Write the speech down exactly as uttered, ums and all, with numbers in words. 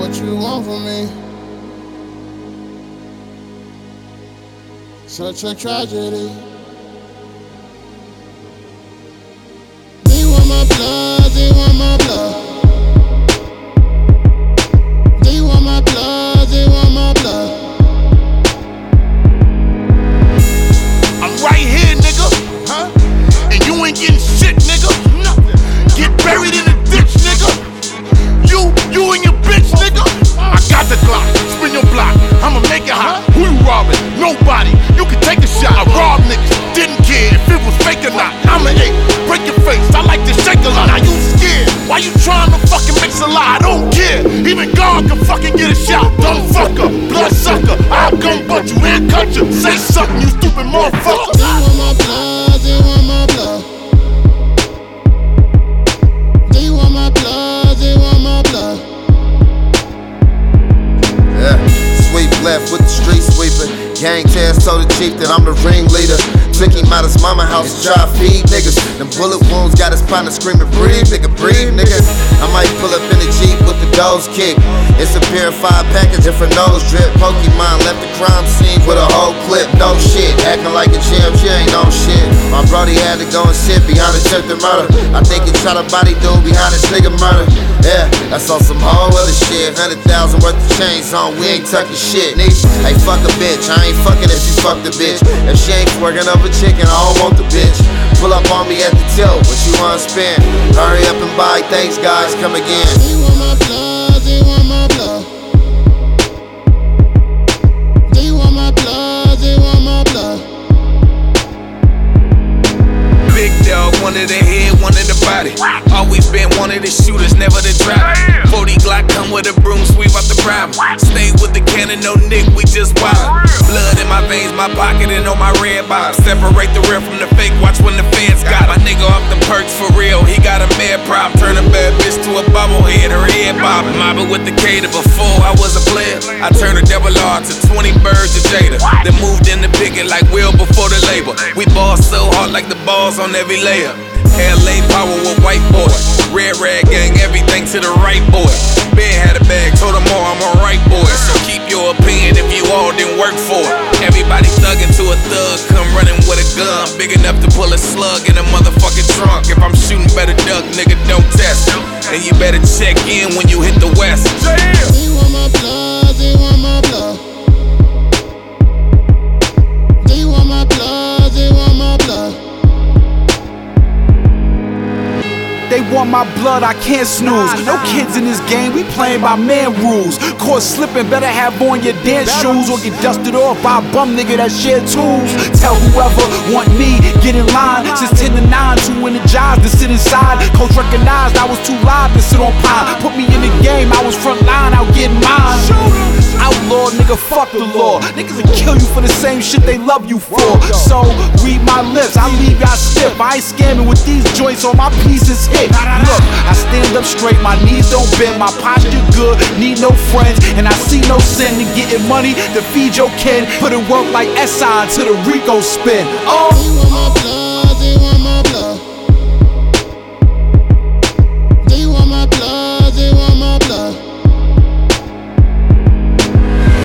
What you want from me? Such a tragedy. They want my blood, they want my blood. They want my blood, they want my blood. I'm right here, nigga. Huh? And you ain't getting shit, nigga. Nothing. Get buried in the ditch, nigga. You, you and your bitch, nigga. I got the Glock, spin your block. I'ma make it hot. Who you robbing? Nobody. You can take a shot. I robbed niggas, didn't care if it was fake or not. I'm an eight, break your face. I like to shake a lot. Now you scared? Why you trying to fucking mix a lie? I don't care. Even God can fucking get a shot. Dumb fucker, blood sucker. I'll come but you and cut you. Say something, you stupid motherfucker. They want my blood, they want my blood. They want my blood, they want my blood. Yeah, sweep left with the street sweeper. Gang test told the chief that I'm the ringleader. Took him out his mama house to try to feed niggas. Them bullet wounds got his partner screaming, breathe, nigga, breathe, nigga. I might pull up in the Jeep with the doors kick. It's a purified package and for nose drip. Pokemon left the crime scene with a whole clip. No shit, acting like a G M G ain't no shit. My brody had to go and sit behind the attempted murder. I think he shot a body dude behind this nigga murder. Yeah, that's on some whole other shit. Hundred thousand worth of chains on, we ain't tucking shit. Nigga, hey, fuck a bitch, I ain't fucking if she fuck the bitch. If she ain't twerking up a chicken, I don't want the bitch. Pull up on me at the till, what you wanna spend? Hurry up and buy, thanks guys, come again. They want my blood, they want my blood. They want my blood, they want my blood. Big dog, one of the head, one of the body. Always been one of the shooters, never the driver. forty Glock come with a broom, sweep out the problem. Stay with the cannon, no nick, we just wild. Blood in my veins, my pocket, and on my red bottom. Separate the real from the fake, watch when the feds got my nigga off the perks for real. He got a mad prop, turn a bad bitch to a bobblehead, her head bobbing. Mobbing with the Cater before I was a player. I turned a double R to twenty birds of Jada. Then moved in the bigot like Will before the label. We ball so hard like the balls on every layer. L A power with white boy. Red rag gang, everything to the right boy. Ben had a bag, told him all I'm a right boy. So keep your opinion if you all didn't work for it. Everybody thuggin' to a thug, come running with a gun. Big enough to pull a slug in a motherfucking trunk. If I'm shooting, better duck, nigga, don't test. And you better check in when you hit the west. They want my blood, they want my blood. They want my blood, they want my blood. They want my blood, I can't snooze. No kids in this game, we playing by man rules. Caught slipping, better have on your dance shoes or get dusted off by a bum nigga that share tools. Tell whoever want me, get in line. Since ten to nine, too energized to sit inside. Coach recognized I was too live to sit on pine. Put me in the game, I was front line, out getting mine. Outlaw, nigga, fuck the law. Niggas will kill you for the same shit they love you for. So, read my lips, I leave y'all stiff. I ain't scamming with these joints on my pieces hit. Look, I stand up straight, my knees don't bend, my posture good, need no friends, and I see no sin in getting money to feed your kin. Put it work like S I to the Rico spin. Oh, They want my blood.